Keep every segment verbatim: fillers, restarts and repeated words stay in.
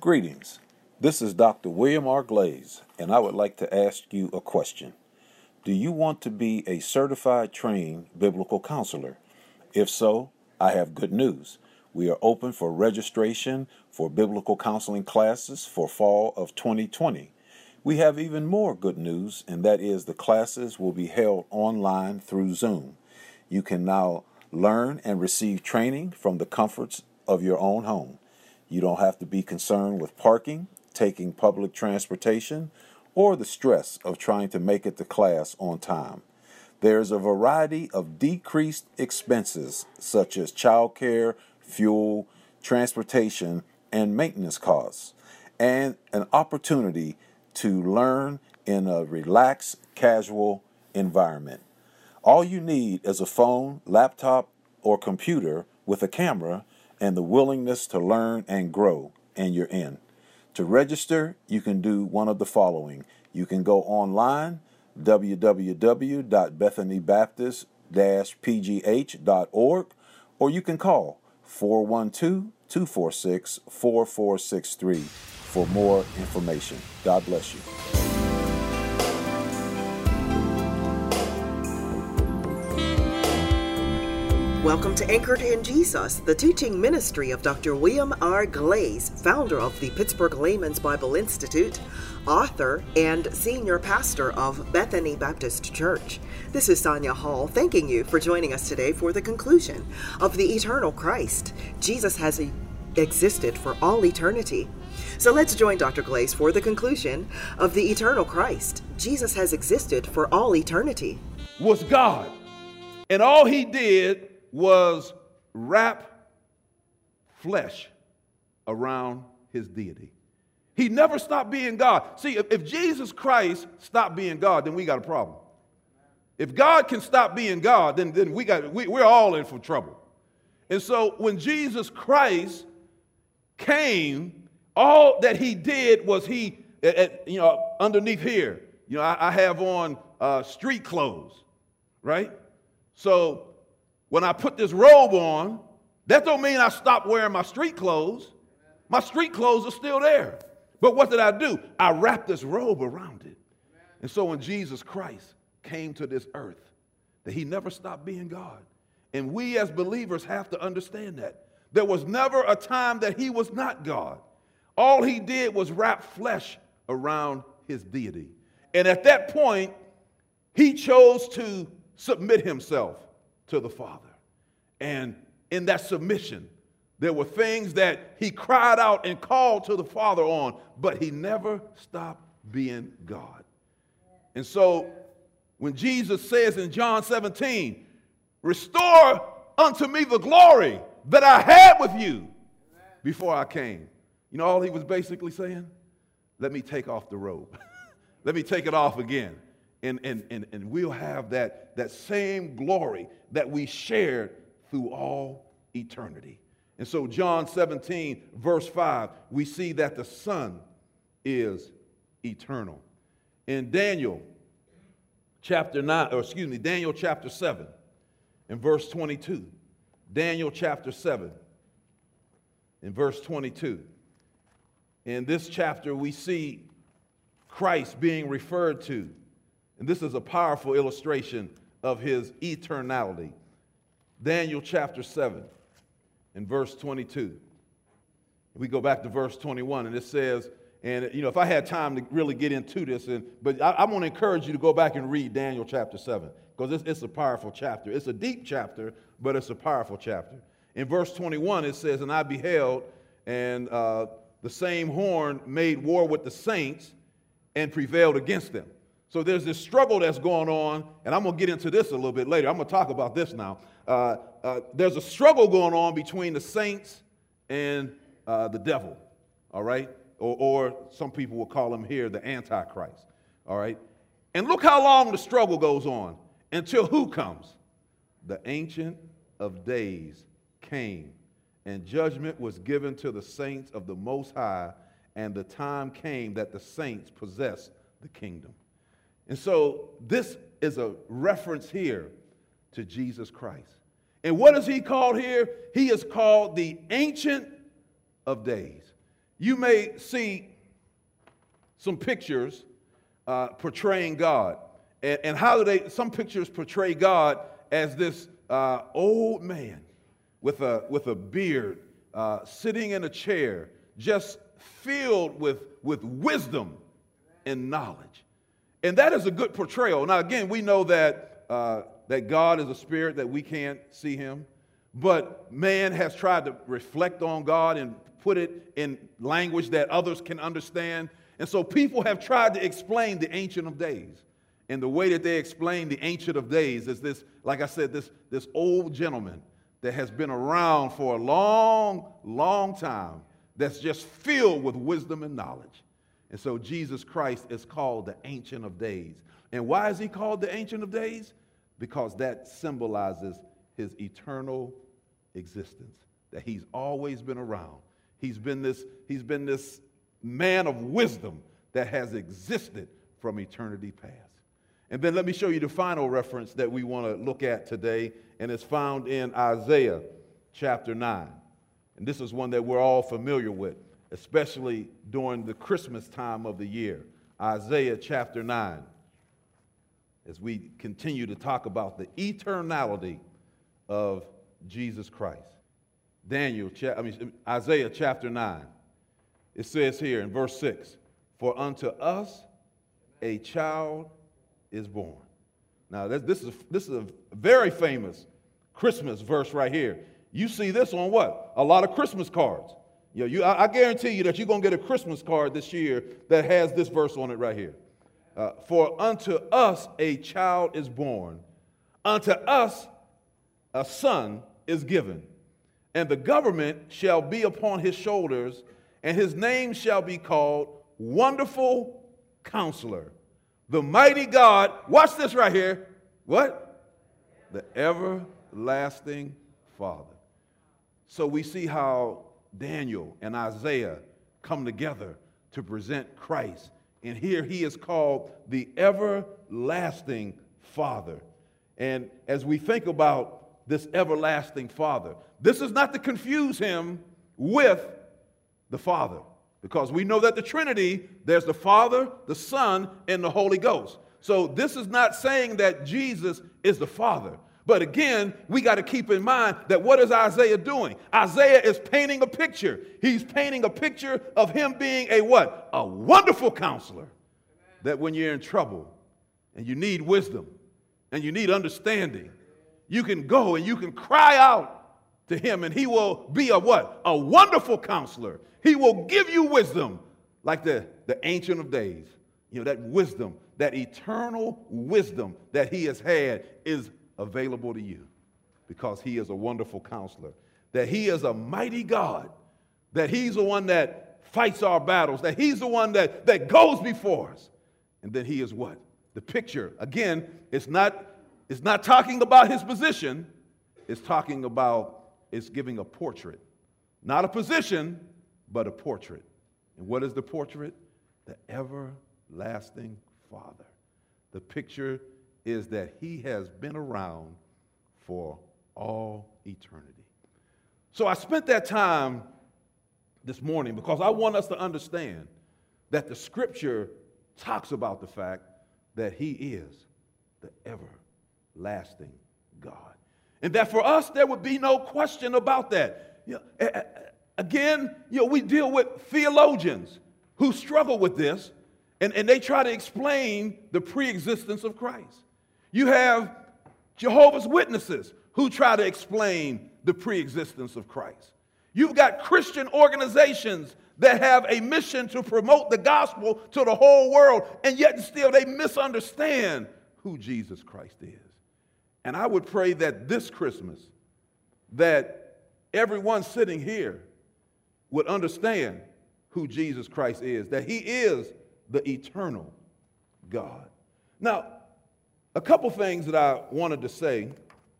Greetings. This is Doctor William R. Glaze, and I would like to ask you a question. Do you want to be a certified trained biblical counselor? If so, I have good news. We are open for registration for biblical counseling classes for fall of twenty twenty. We have even more good news, and that is the classes will be held online through Zoom. You can now learn and receive training from the comforts of your own home. You don't have to be concerned with parking, taking public transportation, or the stress of trying to make it to class on time. There's a variety of decreased expenses such as childcare, fuel, transportation, and maintenance costs, and an opportunity to learn in a relaxed, casual environment. All you need is a phone, laptop, or computer with a camera and the willingness to learn and grow, and you're in. To register, you can do one of the following. You can go online, w w w dot bethany baptist dash p g h dot org, or you can call four one two, two four six, four four six three for more information. God bless you. Welcome to Anchored in Jesus, the teaching ministry of Doctor William R. Glaze, founder of the Pittsburgh Layman's Bible Institute, author, and senior pastor of Bethany Baptist Church. This is Sonia Hall, thanking you for joining us today for the conclusion of the eternal Christ. Jesus has existed for all eternity. So let's join Doctor Glaze for the conclusion of the eternal Christ. Jesus has existed for all eternity. Was God, and all he did was wrap flesh around his deity. He never stopped being God. See, if, if Jesus Christ stopped being God, then we got a problem. If God can stop being God, then, then we got we, we're all in for trouble. And so when Jesus Christ came, all that he did was he, at, you know, underneath here, you know, I, I have on uh, street clothes, right? So when I put this robe on, that don't mean I stopped wearing my street clothes. My street clothes are still there. But what did I do? I wrapped this robe around it. And so when Jesus Christ came to this earth, that he never stopped being God. And we as believers have to understand that. There was never a time that he was not God. All he did was wrap flesh around his deity. And at that point, he chose to submit himself to the Father. And in that submission, there were things that he cried out and called to the Father on, but he never stopped being God. And so when Jesus says in John seventeen, restore unto me the glory that I had with you before I came. You know all he was basically saying? Let me take off the robe. Let me take it off again. And, and, and, and we'll have that, that same glory that we shared through all eternity. And so John seventeen, verse five, we see that the Son is eternal. In Daniel chapter nine, or excuse me, Daniel chapter seven, in verse twenty-two, Daniel chapter seven, in verse twenty-two. In this chapter, we see Christ being referred to. And this is a powerful illustration of his eternality. Daniel chapter seven and verse twenty-two. We go back to verse twenty-one, and it says, and you know, if I had time to really get into this, and but I, I want to encourage you to go back and read Daniel chapter seven, because it's, it's a powerful chapter. It's a deep chapter, but it's a powerful chapter. In verse twenty-one, it says, and I beheld, and uh, the same horn made war with the saints and prevailed against them. So there's this struggle that's going on, and I'm going to get into this a little bit later. I'm going to talk about this now. Uh, uh, there's a struggle going on between the saints and uh, the devil, all right? Or, or some people will call him here the Antichrist, all right? And look how long the struggle goes on until who comes? The Ancient of Days came, and judgment was given to the saints of the Most High, and the time came that the saints possessed the kingdom. And so this is a reference here to Jesus Christ. And what is he called here? He is called the Ancient of Days. you may see some pictures uh, portraying God. And, and how do they, some pictures portray God as this uh, old man with a, with a beard, uh, sitting in a chair, just filled with, with wisdom and knowledge. And that is a good portrayal. Now, again, we know that, uh, that God is a spirit, that we can't see him. But man has tried to reflect on God and put it in language that others can understand. And so people have tried to explain the Ancient of Days. And the way that they explain the Ancient of Days is this, like I said, this, this old gentleman that has been around for a long, long time, that's just filled with wisdom and knowledge. And so Jesus Christ is called the Ancient of Days. And why is he called the Ancient of Days? Because that symbolizes his eternal existence, that he's always been around. He's been this, he's been this man of wisdom that has existed from eternity past. And then let me show you the final reference that we want to look at today, and it's found in Isaiah chapter nine. And this is one that we're all familiar with, especially during the Christmas time of the year. Isaiah chapter nine, as we continue to talk about the eternality of Jesus Christ. Daniel, I mean, Isaiah chapter nine, it says here in verse six, "For unto us a child is born." Now, this is, this is a very famous Christmas verse right here. You see this on what? A lot of Christmas cards. You know, you, I, I guarantee you that you're going to get a Christmas card this year that has this verse on it right here. Uh, "For unto us a child is born, unto us a son is given, and the government shall be upon his shoulders, and his name shall be called Wonderful Counselor, the Mighty God." Watch this right here. What? "The Everlasting Father." So we see how Daniel and Isaiah come together to present Christ. And here he is called the Everlasting Father. And as we think about this Everlasting Father, this is not to confuse him with the Father, because we know that the Trinity, there's the Father, the Son, and the Holy Ghost. So this is not saying that Jesus is the Father. But again, we got to keep in mind that what is Isaiah doing? Isaiah is painting a picture. He's painting a picture of him being a what? A wonderful counselor. That when you're in trouble and you need wisdom and you need understanding, you can go and you can cry out to him, and he will be a what? A wonderful counselor. He will give you wisdom like the, the Ancient of Days. You know, that wisdom, that eternal wisdom that he has had is available to you because he is a wonderful counselor, that he is a mighty God, that he's the one that fights our battles, that he's the one that, that goes before us. And then he is what? The picture. Again, it's not, it's not talking about his position. It's talking about, it's giving a portrait. Not a position, but a portrait. And what is the portrait? The everlasting Father. The picture is that he has been around for all eternity. So I spent that time this morning because I want us to understand that the scripture talks about the fact that he is the everlasting God. And that for us, there would be no question about that. You know, again, you know, we deal with theologians who struggle with this, and, and they try to explain the pre-existence of Christ. You have Jehovah's Witnesses who try to explain the pre-existence of Christ. You've got Christian organizations that have a mission to promote the gospel to the whole world, and yet still they misunderstand who Jesus Christ is. And I would pray that this Christmas, that everyone sitting here would understand who Jesus Christ is, that he is the eternal God. Now, a couple things that I wanted to say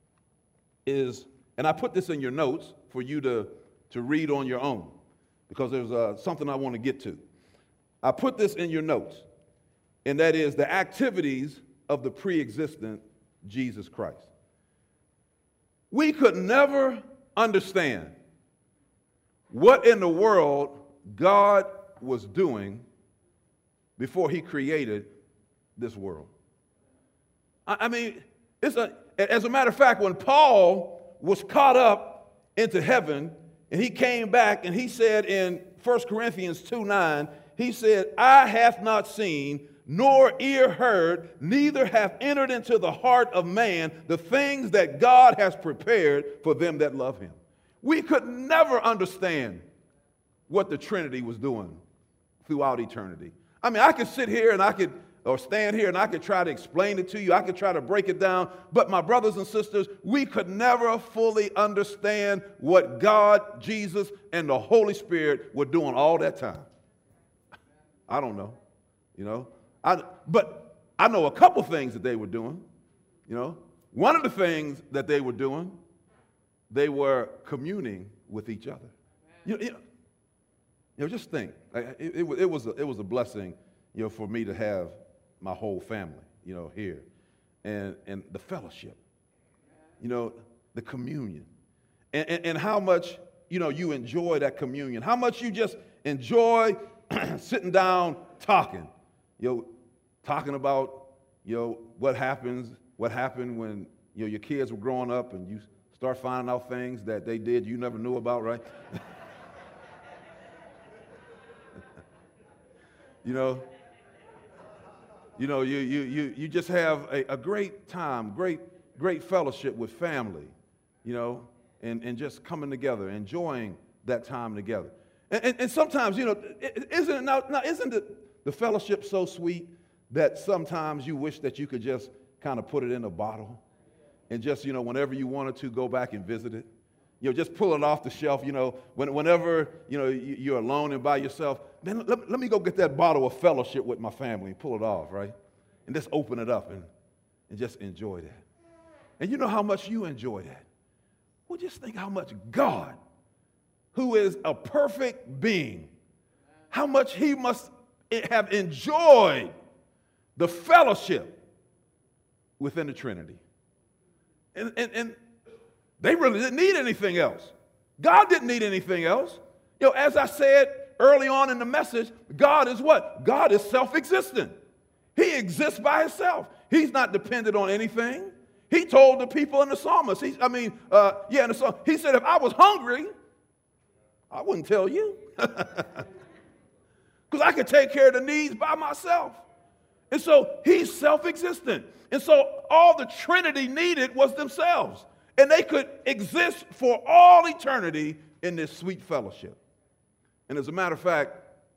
is, and I put this in your notes for you to, to read on your own, because there's uh, something I want to get to. I put this in your notes, and that is the activities of the pre-existent Jesus Christ. We could never understand what in the world God was doing before he created this world. I, I mean, it's a, as a matter of fact, when Paul was caught up into heaven and he came back and he said in First Corinthians two nine, he said, "Eye hath not seen, nor ear heard, neither hath entered into the heart of man the things that God has prepared for them that love him." We could never understand what the Trinity was doing throughout eternity. I mean, I could sit here and I could, or stand here and I could try to explain it to you. I could try to break it down. But my brothers and sisters, we could never fully understand what God, Jesus, and the Holy Spirit were doing all that time. I don't know, you know. I, but I know a couple things that they were doing, you know. One of the things that they were doing, they were communing with each other. You, you know, you know, just think. It, it, it, was a, it was a blessing, you know, for me to have my whole family, you know, here. And, and the fellowship, you know, the communion. And, and, and how much, you know, you enjoy that communion. How much you just enjoy sitting down talking. You know, talking about, you know, what happens, what happened when, you know, your kids were growing up and you start finding out things that they did you never knew about, right? you know, you know, you you you you just have a, a great time, great great fellowship with family, you know, and, and just coming together, enjoying that time together. And, and, and sometimes, you know, isn't it now, now isn't it the fellowship so sweet that sometimes you wish that you could just kind of put it in a bottle and just, you know, whenever you wanted to, go back and visit it. You know, just pull it off the shelf, you know, when, whenever, you know, you're alone and by yourself, then let, let me go get that bottle of fellowship with my family and pull it off, right? And just open it up and, and just enjoy that. And you know how much you enjoy that. Well, just think how much God, who is a perfect being, how much he must have enjoyed the fellowship within the Trinity. And, and, and they really didn't need anything else. God didn't need anything else. You know, as I said early on in the message, God is what? God is self-existent. He exists by himself. He's not dependent on anything. He told the people in the psalmist, he, I mean, uh, yeah, in the psalm, he said, if I was hungry, I wouldn't tell you. Because I could take care of the needs by myself. And so he's self-existent. And so all the Trinity needed was themselves. And they could exist for all eternity in this sweet fellowship. And as a matter of fact,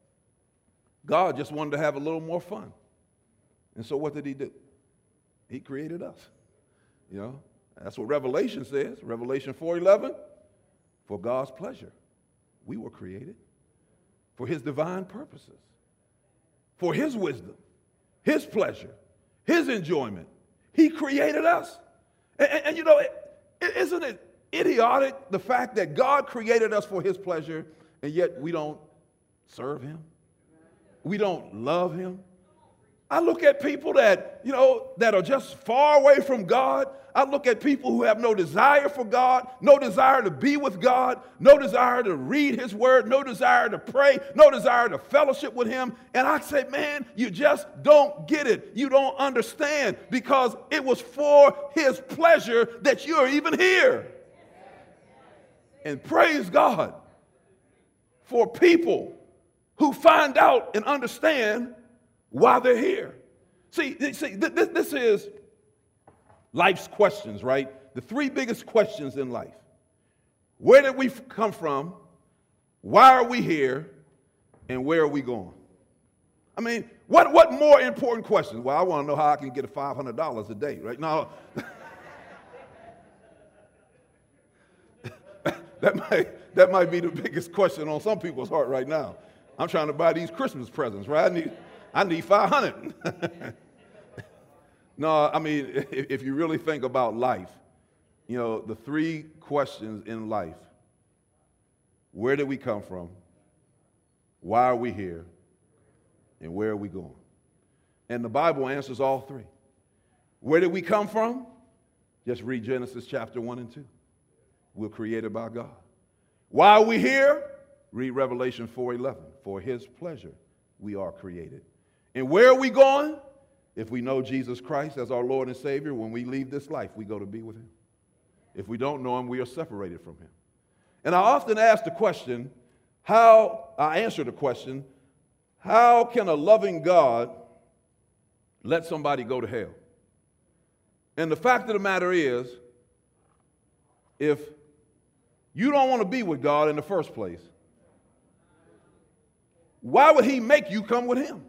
God just wanted to have a little more fun. And so what did he do? He created us. You know, that's what Revelation says. Revelation four eleven, for God's pleasure, we were created for his divine purposes, for his wisdom, his pleasure, his enjoyment. He created us. And, and, and you know, it, it, isn't it idiotic, the fact that God created us for his pleasure, and yet we don't serve him? We don't love him? I look at people that, you know, that are just far away from God. I look at people who have no desire for God, no desire to be with God, no desire to read his word, no desire to pray, no desire to fellowship with him. And I say, man, you just don't get it. You don't understand, because it was for his pleasure that you're even here. And praise God for people who find out and understand why they're here. See, see this, this is life's questions, right? The three biggest questions in life. Where did we come from? Why are we here? And where are we going? I mean, what, what more important questions? Well, I want to know how I can get a five hundred dollars a day, right? No. that, might, that might be the biggest question on some people's heart right now. I'm trying to buy these Christmas presents, right? I need... I need five hundred. No, I mean, if, if you really think about life, you know, the three questions in life: where did we come from? Why are we here? And where are we going? And the Bible answers all three. Where did we come from? Just read Genesis chapter one and two. We're created by God. Why are we here? Read Revelation four eleven. For his pleasure we are created. And where are we going? If we know Jesus Christ as our Lord and Savior, when we leave this life, we go to be with him. If we don't know him, we are separated from him. And I often ask the question, how, I answer the question, how can a loving God let somebody go to hell? And the fact of the matter is, if you don't want to be with God in the first place, why would he make you come with him?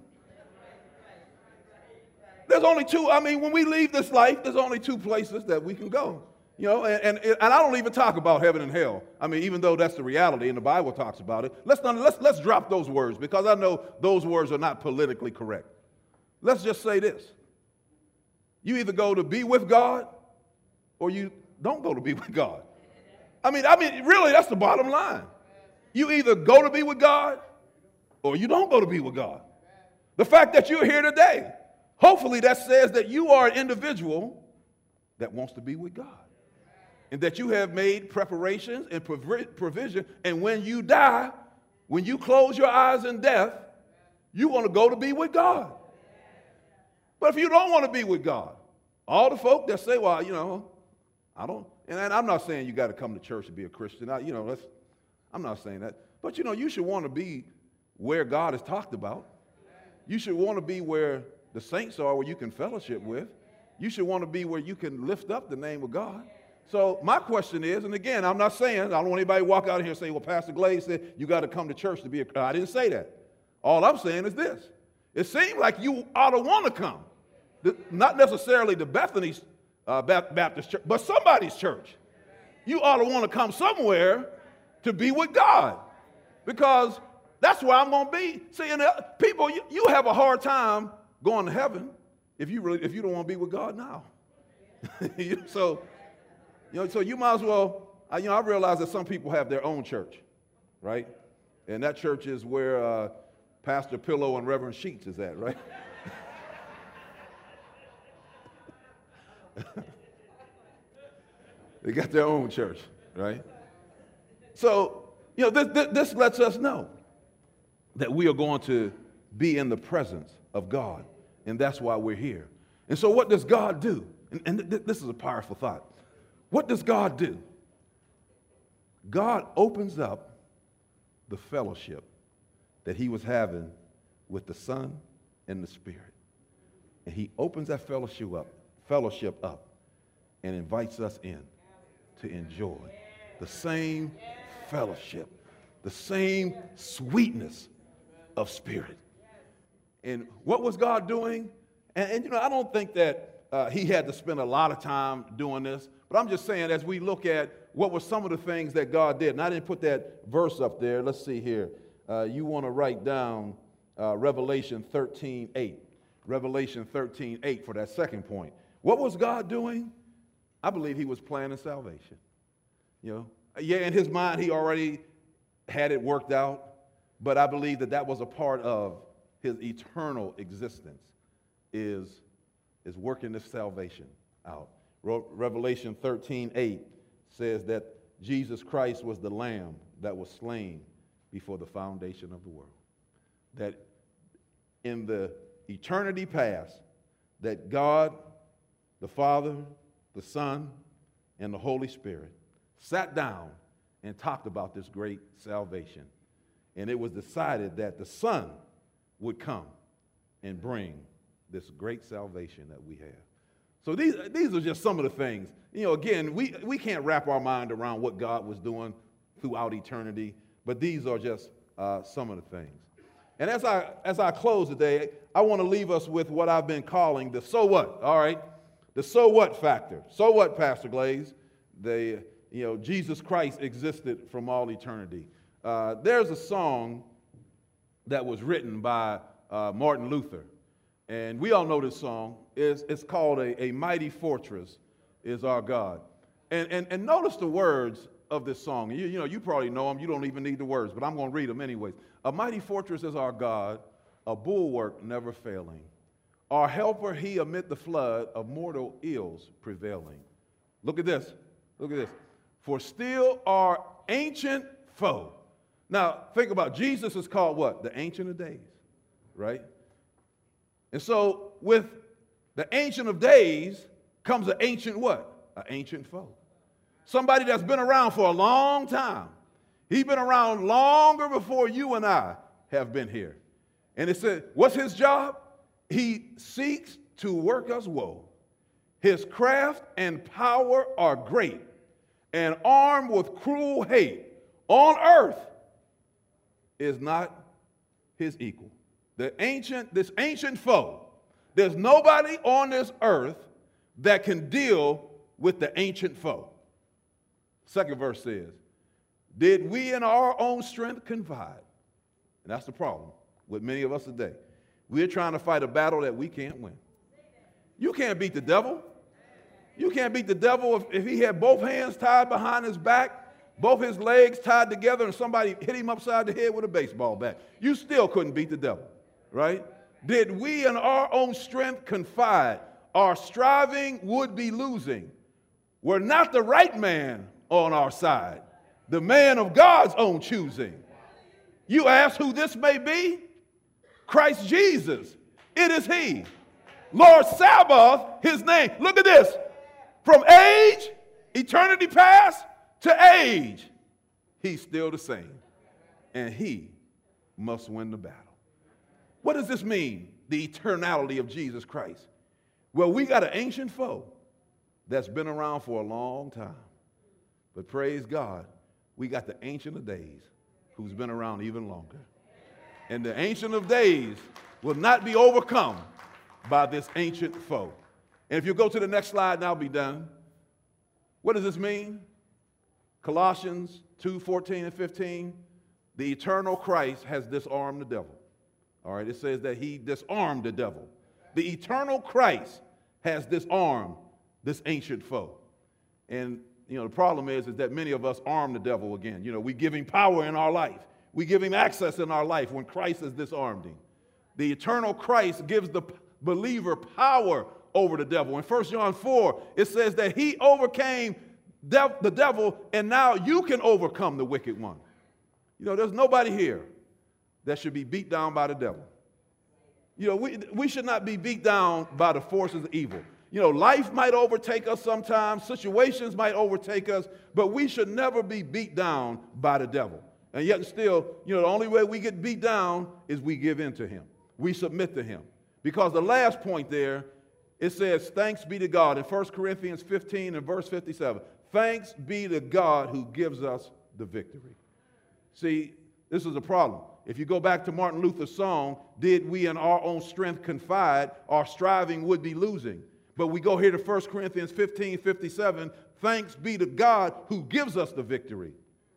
There's only two, I mean, when we leave this life, there's only two places that we can go. You know, and, and, and I don't even talk about heaven and hell. I mean, even though that's the reality and the Bible talks about it, let's, not, let's, let's drop those words because I know those words are not politically correct. Let's just say this. You either go to be with God or you don't go to be with God. I mean, I mean, really, that's the bottom line. You either go to be with God or you don't go to be with God. The fact that you're here today, hopefully that says that you are an individual that wants to be with God. And that you have made preparations and provision. And when you die, when you close your eyes in death, you want to go to be with God. But if you don't want to be with God, all the folk that say, well, you know, I don't, and I'm not saying you got to come to church to be a Christian. I, you know, that's, I'm not saying that. But, you know, you should want to be where God is talked about. You should want to be where the saints are, where you can fellowship with. You should want to be where you can lift up the name of God. So my question is, and again, I'm not saying, I don't want anybody to walk out here and say, well, Pastor Glaze said you got to come to church to be a, I didn't say that. All I'm saying is this. It seems like you ought to want to come. The, not necessarily the Bethany uh, Baptist church, but somebody's church. You ought to want to come somewhere to be with God because that's where I'm going to be. See, and uh, people, you, you have a hard time going to heaven if you really, if you don't want to be with God now. so, you know, so you might as well, I, you know, I realize that some people have their own church, right? And that church is where uh, Pastor Pillow and Reverend Sheets is at, right? They got their own church, right? So, you know, this, this, this lets us know that we are going to be in the presence of God, and that's why we're here. And so what does God do? And, and th- this is a powerful thought. What does God do? God opens up the fellowship that he was having with the Son and the Spirit. And he opens that fellowship up, fellowship up and invites us in to enjoy the same fellowship, the same sweetness of spirit. And what was God doing? And, and you know, I don't think that uh, he had to spend a lot of time doing this, but I'm just saying as we look at what were some of the things that God did, and I didn't put that verse up there. Let's see here. Uh, you want to write down uh, Revelation thirteen eight. Revelation thirteen eight for that second point. What was God doing? I believe he was planning salvation. You know, yeah, in his mind, he already had it worked out, but I believe that that was a part of his eternal existence, is, is working this salvation out. Re- Revelation thirteen eight says that Jesus Christ was the Lamb that was slain before the foundation of the world. That in the eternity past, that God, the Father, the Son, and the Holy Spirit sat down and talked about this great salvation. And it was decided that the Son would come and bring this great salvation that we have. So these, these are just some of the things. You know, again, we, we can't wrap our mind around what God was doing throughout eternity, but these are just uh, some of the things. And as I, as I close today, I want to leave us with what I've been calling the so what, all right? The so what factor. So what, Pastor Glaze? The, you know, Jesus Christ existed from all eternity. Uh, there's a song that was written by uh, Martin Luther, and we all know this song. It's, it's called a, a Mighty Fortress is Our God. And, and, and notice the words of this song. You, you know, you probably know them. You don't even need the words, but I'm going to read them anyways. A mighty fortress is our God, a bulwark never failing. Our helper he amid the flood of mortal ills prevailing. Look at this. Look at this. For still our ancient foe. Now, think about it. Jesus is called what? The Ancient of Days, right? And so with the Ancient of Days comes an ancient what? An ancient foe. Somebody that's been around for a long time. He's been around longer before you and I have been here. And it said, what's his job? He seeks to work us woe. His craft and power are great, and armed with cruel hate on earth is not his equal. The ancient, this ancient foe, there's nobody on this earth that can deal with the ancient foe. Second verse says, did we in our own strength confide? And that's the problem with many of us today. We're trying to fight a battle that we can't win. You can't beat the devil. You can't beat the devil if, if he had both hands tied behind his back, both his legs tied together, and somebody hit him upside the head with a baseball bat. You still couldn't beat the devil, right? Did we in our own strength confide? Our striving would be losing. We're not the right man on our side, the man of God's own choosing. You ask who this may be? Christ Jesus. It is he. Lord Sabaoth, his name. Look at this. From age, eternity past, to age, he's still the same. And he must win the battle. What does this mean, the eternality of Jesus Christ? Well, we got an ancient foe that's been around for a long time. But praise God, we got the Ancient of Days who's been around even longer. And the Ancient of Days will not be overcome by this ancient foe. And if you go to the next slide, and I'll be done. What does this mean? Colossians two, fourteen and fifteen. The eternal Christ has disarmed the devil. All right, it says that he disarmed the devil. The eternal Christ has disarmed this ancient foe. And, you know, the problem is, is that many of us arm the devil again. You know, we give him power in our life. We give him access in our life when Christ has disarmed him. The eternal Christ gives the believer power over the devil. In First John four, it says that he overcame dev- the devil, and now you can overcome the wicked one. You know, there's nobody here that should be beat down by the devil. You know, we, we should not be beat down by the forces of evil. You know, life might overtake us sometimes, situations might overtake us, but we should never be beat down by the devil. And yet still, you know, the only way we get beat down is we give in to him. We submit to him. Because the last point there, it says, thanks be to God in First Corinthians fifteen and verse fifty-seven. Thanks be to God who gives us the victory. See, this is a problem. If you go back to Martin Luther's song, did we in our own strength confide, our striving would be losing. But we go here to First Corinthians fifteen, fifty-seven, thanks be to God who gives us the victory.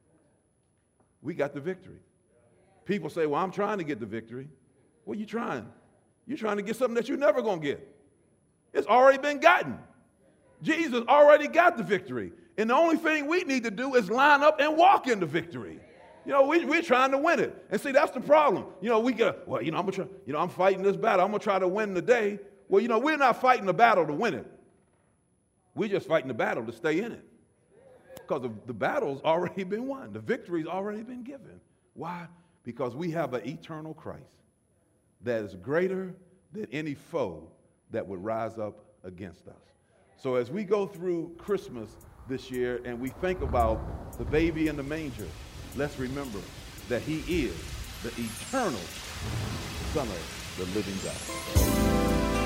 We got the victory. People say, well, I'm trying to get the victory. What are you trying? You're trying to get something that you're never going to get. It's already been gotten. Jesus already got the victory. And the only thing we need to do is line up and walk in the victory. You know, we, we're trying to win it. And see, that's the problem. You know, we get, well, you know, I'm gonna try, you know, I'm fighting this battle. I'm going to try to win the day. Well, you know, we're not fighting the battle to win it. We're just fighting the battle to stay in it. Because the, the battle's already been won. The victory's already been given. Why? Because we have an eternal Christ that is greater than any foe that would rise up against us. So as we go through Christmas this year and we think about the baby in the manger, let's remember that he is the eternal Son of the living God.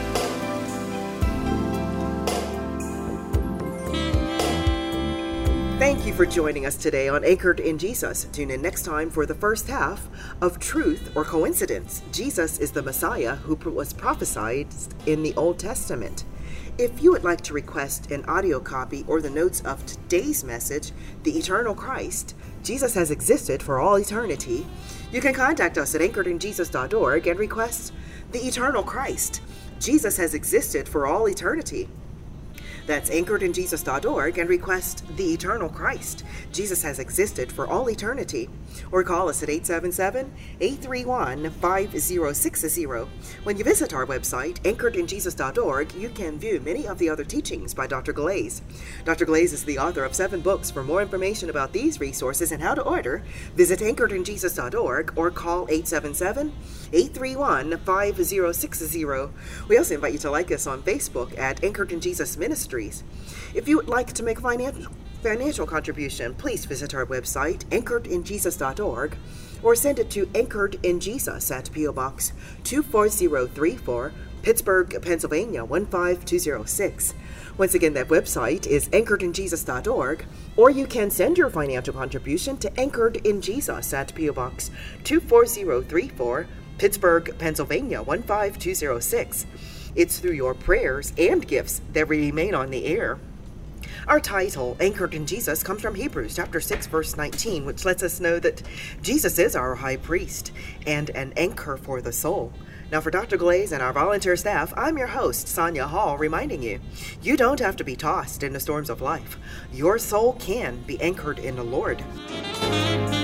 Thank you for joining us today on Anchored in Jesus. Tune in next time for the first half of Truth or Coincidence. Jesus is the Messiah who was prophesied in the Old Testament. If you would like to request an audio copy or the notes of today's message, The Eternal Christ, Jesus has existed for all eternity, you can contact us at anchored in jesus dot org and request The Eternal Christ. Jesus has existed for all eternity. That's anchored in jesus dot org and request The Eternal Christ. Jesus has existed for all eternity. or call us at eight seven seven, eight three one, five zero six zero. When you visit our website, anchored in jesus dot org, you can view many of the other teachings by Doctor Glaze. Doctor Glaze is the author of seven books. For more information about these resources and how to order, visit anchored in jesus dot org or call eight seven seven, eight three one, five zero six zero. We also invite you to like us on Facebook at Anchored in Jesus Ministries. If you would like to make a financial financial contribution, please visit our website, anchored in jesus dot org, or send it to Anchored in Jesus at P O Box two four zero three four, Pittsburgh, Pennsylvania one five two zero six. Once again, that website is anchored in jesus dot org, or you can send your financial contribution to Anchored in Jesus at P O Box two four zero three four, Pittsburgh, Pennsylvania one five two zero six. It's through your prayers and gifts that we remain on the air. Our title, Anchored in Jesus, comes from Hebrews chapter six, verse nineteen, which lets us know that Jesus is our high priest and an anchor for the soul. Now, for Doctor Glaze and our volunteer staff, I'm your host, Sonia Hall, reminding you, you don't have to be tossed in the storms of life. Your soul can be anchored in the Lord.